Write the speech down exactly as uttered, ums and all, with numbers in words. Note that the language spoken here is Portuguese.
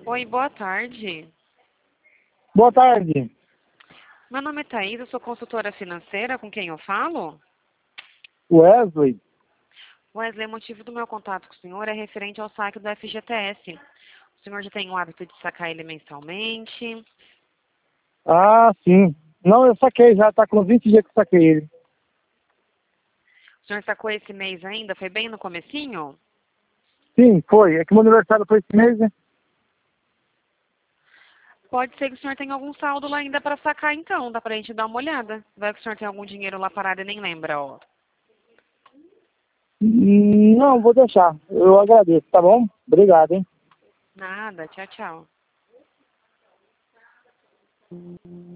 Oi, boa tarde. Boa tarde. Meu nome é Thaís, eu sou consultora financeira. Com quem eu falo? Wesley? Wesley, o motivo do meu contato com o senhor é referente ao saque do F G T S. O senhor já tem o hábito de sacar ele mensalmente? Ah, sim. Não, eu saquei já, tá com vinte dias que eu saquei ele. O senhor sacou esse mês ainda? Foi bem no comecinho? Sim, foi. É que meu aniversário foi esse mês, né? Pode ser que o senhor tenha algum saldo lá ainda para sacar, então. Dá pra gente dar uma olhada. Vai que o senhor tem algum dinheiro lá parado e nem lembra, ó. Hum, Não, vou deixar. Eu agradeço, tá bom? Obrigado, hein? Nada, tchau, tchau.